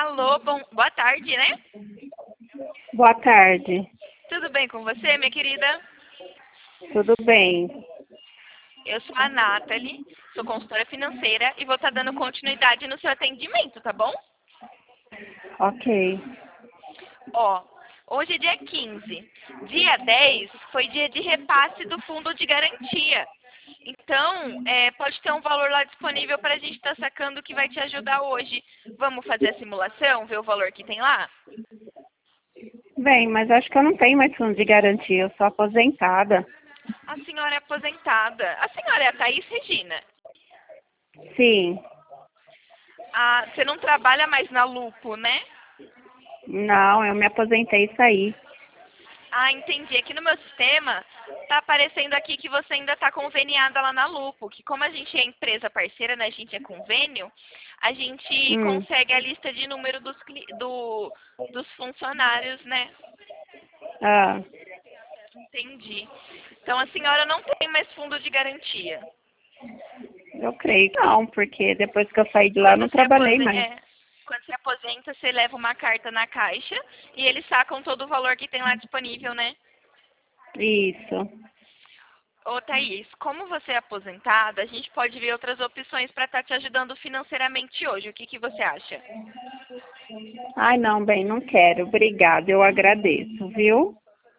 Alô, boa tarde, né? Boa tarde. Tudo bem com você, minha querida? Tudo bem? Eu sou a Nathalie, sou consultora financeira e vou estar dando continuidade no seu atendimento, tá bom? Ok. Ó, hoje é dia 15. Dia 10 foi dia de repasse do fundo de garantia. Então, pode ter um valor lá disponível para a gente estar sacando que vai te ajudar hoje. Vamos fazer a simulação, ver o valor que tem lá? Bem, mas acho que eu não tenho mais fundo de garantia, eu sou aposentada. A senhora é aposentada. A senhora é a Thaís Regina. Sim. Ah, você não trabalha mais na Lupo, né? Não, eu me aposentei e saí. Ah, entendi. Aqui no meu sistema tá aparecendo aqui que você ainda está conveniada lá na Lupo, que como a gente é empresa parceira, né, a gente é convênio, a gente Hum. consegue a lista de número dos funcionários, né? Ah, Entendi. Então a senhora não tem mais fundo de garantia. eu creio que não, porque depois que eu saí de lá eu Quando não você trabalhei mais. quando você aposenta, você leva uma carta na caixa e eles sacam todo o valor que tem lá disponível, né? Isso. Ô, Thaís, como você é aposentada, a gente pode ver outras opções para estar te ajudando financeiramente hoje. O que que você acha? Ai, não, bem, não quero. Obrigada, eu agradeço, viu?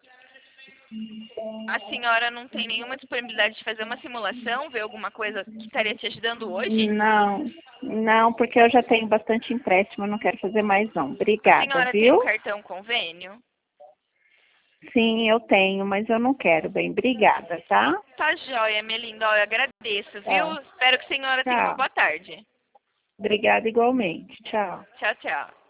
A senhora não tem nenhuma disponibilidade de fazer uma simulação, ver alguma coisa que estaria te ajudando hoje? Não, não, porque eu já tenho bastante empréstimo, eu não quero fazer mais não. A Obrigada, senhora tem um viu? cartão convênio? Sim, eu tenho, mas eu não quero, bem. Obrigada, tá? Tá joia, minha linda. Ó, eu agradeço, Tá. viu? Espero que a senhora tenha uma Tchau. boa tarde. Obrigada igualmente. Tchau. Tchau, tchau.